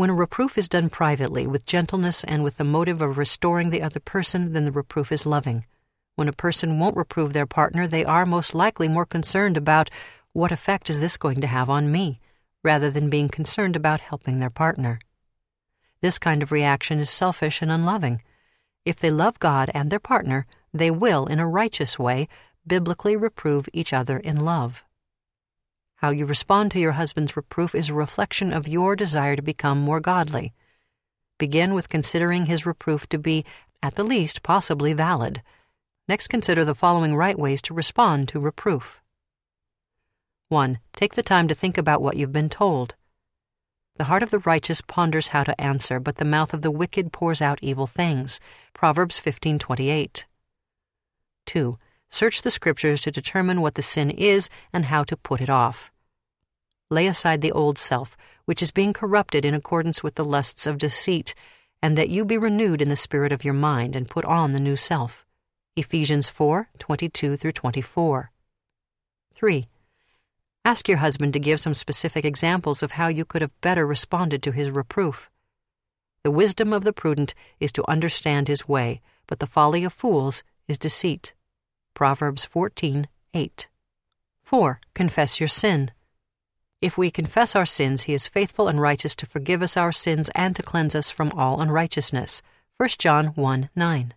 When a reproof is done privately, with gentleness and with the motive of restoring the other person, then the reproof is loving. When a person won't reprove their partner, they are most likely more concerned about what effect is this going to have on me, rather than being concerned about helping their partner. This kind of reaction is selfish and unloving. If they love God and their partner, they will, in a righteous way, biblically reprove each other in love. How you respond to your husband's reproof is a reflection of your desire to become more godly. Begin with considering his reproof to be, at the least, possibly valid. Next, consider the following right ways to respond to reproof. 1. Take the time to think about what you've been told. The heart of the righteous ponders how to answer, but the mouth of the wicked pours out evil things. Proverbs 15:28. 2. Search the Scriptures to determine what the sin is and how to put it off. Lay aside the old self, which is being corrupted in accordance with the lusts of deceit, and that you be renewed in the spirit of your mind and put on the new self. Ephesians 4:22-24. 3. Ask your husband to give some specific examples of how you could have better responded to his reproof. The wisdom of the prudent is to understand his way, but the folly of fools is deceit. Proverbs 14:8. 4. Confess your sin. If we confess our sins, he is faithful and righteous to forgive us our sins and to cleanse us from all unrighteousness. 1 John 1:9.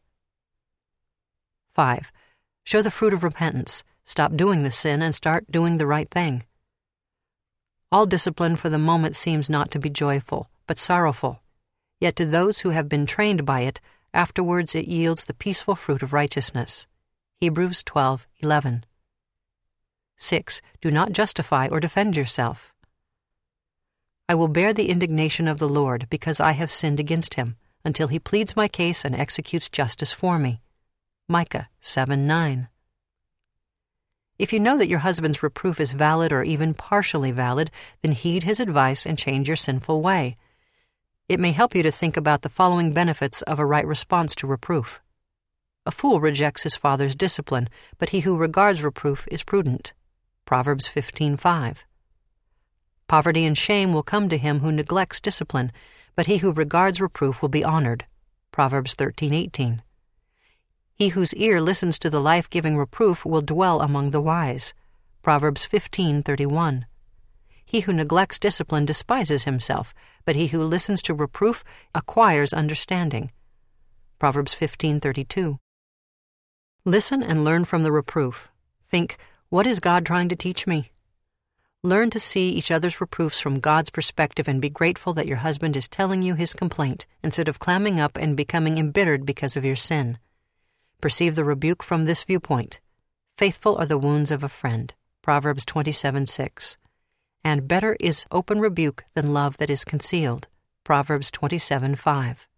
5. Show the fruit of repentance. Stop doing the sin and start doing the right thing. All discipline for the moment seems not to be joyful, but sorrowful. Yet to those who have been trained by it, afterwards it yields the peaceful fruit of righteousness. Hebrews 12:11. 6. Do not justify or defend yourself. I will bear the indignation of the Lord, because I have sinned against him, until he pleads my case and executes justice for me. Micah 7:9. If you know that your husband's reproof is valid or even partially valid, then heed his advice and change your sinful way. It may help you to think about the following benefits of a right response to reproof. A fool rejects his father's discipline, but he who regards reproof is prudent. Proverbs 15:5. Poverty and shame will come to him who neglects discipline, but he who regards reproof will be honored. Proverbs 13:18. He whose ear listens to the life-giving reproof will dwell among the wise. Proverbs 15:31. He who neglects discipline despises himself, but he who listens to reproof acquires understanding. Proverbs 15:32. Listen and learn from the reproof. Think, what is God trying to teach me? Learn to see each other's reproofs from God's perspective and be grateful that your husband is telling you his complaint instead of clamming up and becoming embittered because of your sin. Perceive the rebuke from this viewpoint. Faithful are the wounds of a friend. Proverbs 27:6. And better is open rebuke than love that is concealed. Proverbs 27:5.